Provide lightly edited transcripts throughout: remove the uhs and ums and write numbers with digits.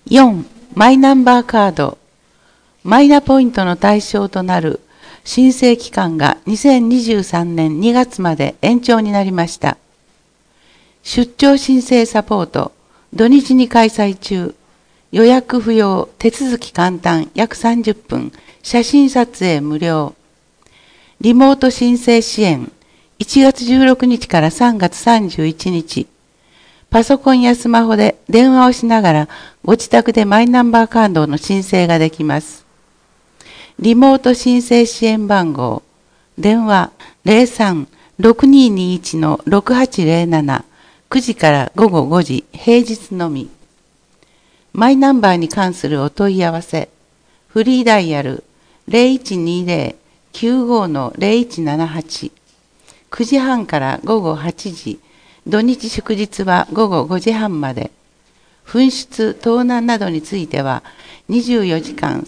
4. マイナンバーカード。マイナポイントの対象となる申請期間が2023年2月まで延長になりました。出張申請サポート、土日に開催中。予約不要、手続き簡単、約30分、写真撮影無料。リモート申請支援、1月16日から3月31日。パソコンやスマホで電話をしながらご自宅でマイナンバーカードの申請ができます。リモート申請支援番号、電話03-6221-6807、9時から午後5時、平日のみ。マイナンバーに関するお問い合わせ、フリーダイヤル0120-95-0178、9時半から午後8時、土日祝日は午後5時半まで。紛失、盗難などについては24時間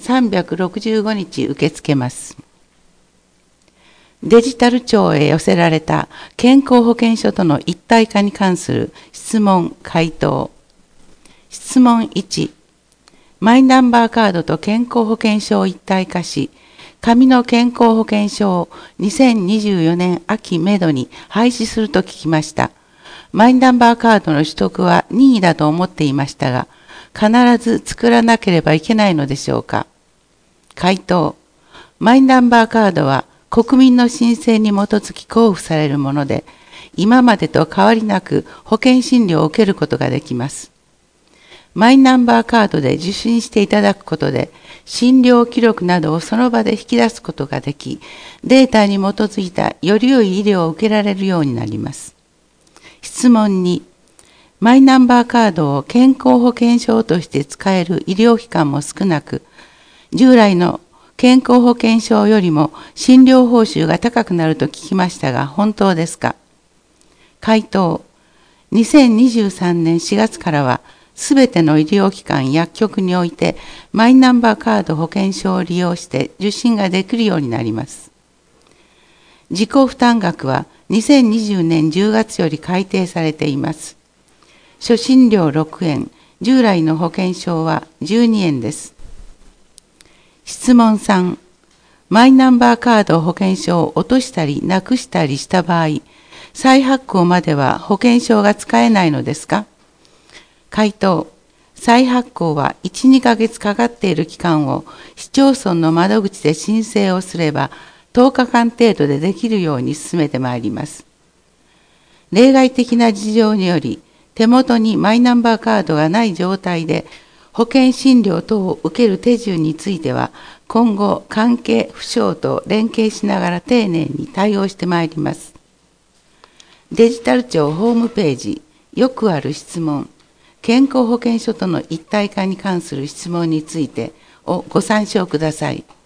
365日受け付けます。デジタル庁へ寄せられた健康保険証との一体化に関する質問・回答。質問1、マイナンバーカードと健康保険証を一体化し、紙の健康保険証を2024年秋めどに廃止すると聞きました。マイナンバーカードの取得は任意だと思っていましたが、必ず作らなければいけないのでしょうか。回答、マイナンバーカードは国民の申請に基づき交付されるもので、今までと変わりなく保険診療を受けることができます。マイナンバーカードで受診していただくことで、診療記録などをその場で引き出すことができ、データに基づいたより良い医療を受けられるようになります。質問2、マイナンバーカードを健康保険証として使える医療機関も少なく、従来の健康保険証よりも診療報酬が高くなると聞きましたが、本当ですか。回答、2023年4月からは、すべての医療機関、薬局において、マイナンバーカード保険証を利用して受診ができるようになります。自己負担額は2020年10月より改定されています。初診料6円、従来の保険証は12円です。質問3、マイナンバーカード保険証を落としたりなくしたりした場合、再発行までは保険証が使えないのですか。回答、再発行は1、2ヶ月かかっている期間を市町村の窓口で申請をすれば10日間程度でできるように進めてまいります。例外的な事情により手元にマイナンバーカードがない状態で保険診療等を受ける手順については今後関係府省と連携しながら丁寧に対応してまいります。デジタル庁ホームページ、よくある質問、健康保険証との一体化に関する質問についてをご参照ください。